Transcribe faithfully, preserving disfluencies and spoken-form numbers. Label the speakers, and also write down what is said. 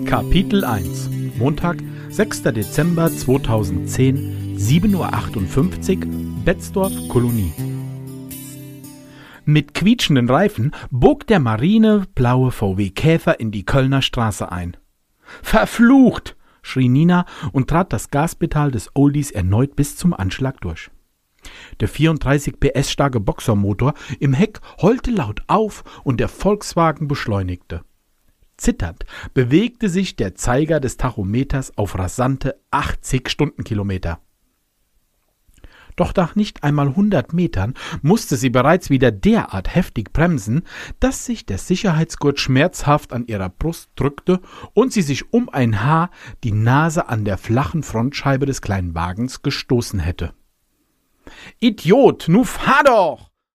Speaker 1: Kapitel eins. Montag, sechster Dezember zweitausendzehn, sieben Uhr achtundfünfzig, Betzdorf, Kolonie. Mit quietschenden Reifen bog der marineblaue V W Käfer in die Kölner Straße ein. »Verflucht!« schrie Nina und trat das Gaspedal des Oldies erneut bis zum Anschlag durch. Der vierunddreißig P S starke Boxermotor im Heck heulte laut auf und der Volkswagen beschleunigte. Zitternd bewegte sich der Zeiger des Tachometers auf rasante achtzig Stundenkilometer. Doch nach nicht einmal hundert Metern musste sie bereits wieder derart heftig bremsen, dass sich der Sicherheitsgurt schmerzhaft an ihrer Brust drückte und sie sich um ein Haar die Nase an der flachen Frontscheibe des kleinen Wagens gestoßen hätte. »Idiot, nu fahr doch!«